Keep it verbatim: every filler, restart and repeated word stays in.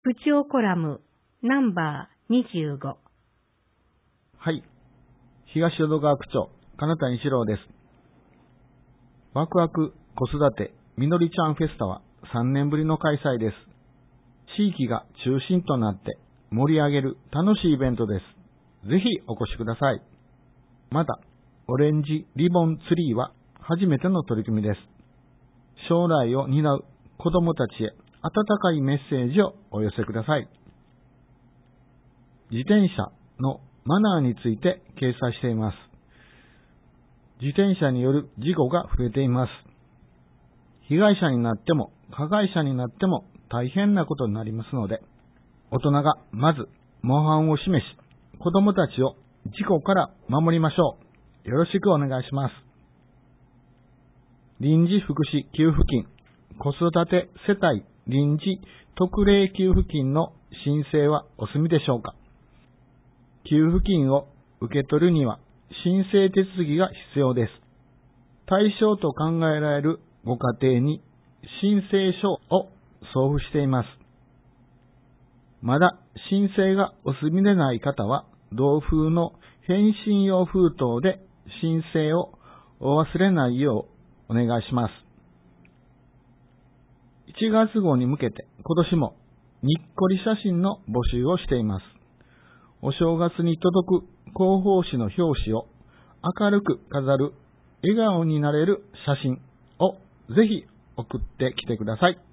プチオコラムナンバーにじゅうご。 はい。東淀川区長、金谷史郎です。ワクワク子育てみのりちゃんフェスタはさんねんぶりの開催です。地域が中心となって盛り上げる楽しいイベントです。ぜひお越しください。また、オレンジリボンツリーは初めての取り組みです。将来を担う子どもたちへ温かいメッセージをお寄せください。自転車のマナーについて掲載しています。自転車による事故が増えています。被害者になっても加害者になっても大変なことになりますので、大人がまず模範を示し、子どもたちを事故から守りましょう。よろしくお願いします。臨時福祉給付金、子育て世帯臨時特例給付金の申請はお済みでしょうか。給付金を受け取るには申請手続きが必要です。対象と考えられるご家庭に申請書を送付しています。まだ申請がお済みでない方は、同封の返信用封筒で申請をお忘れないようお願いします。いちがつ号に向けて今年もにっこり写真の募集をしています。お正月に届く広報誌の表紙を明るく飾る笑顔になれる写真をぜひ送ってきてください。